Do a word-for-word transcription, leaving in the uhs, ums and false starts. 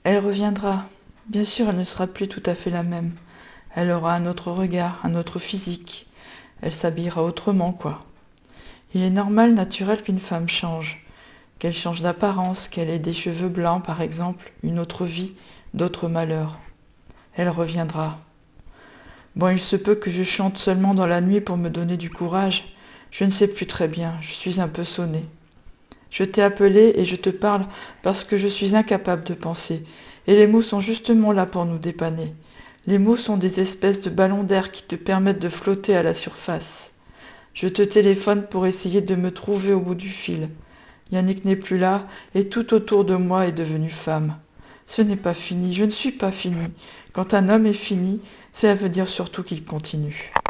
Elle reviendra. Bien sûr, elle ne sera plus tout à fait la même. Elle aura un autre regard, un autre physique. Elle s'habillera autrement, quoi. Il est normal, naturel qu'une femme change. Qu'elle change d'apparence, qu'elle ait des cheveux blancs, par exemple, une autre vie, d'autres malheurs. Elle reviendra. Bon, il se peut que je chante seulement dans la nuit pour me donner du courage. Je ne sais plus très bien, je suis un peu sonnée. Je t'ai appelé et je te parle parce que je suis incapable de penser. Et les mots sont justement là pour nous dépanner. Les mots sont des espèces de ballons d'air qui te permettent de flotter à la surface. Je te téléphone pour essayer de me trouver au bout du fil. Yannick n'est plus là et tout autour de moi est devenu femme. Ce n'est pas fini, je ne suis pas finie. Quand un homme est fini, cela veut dire surtout qu'il continue.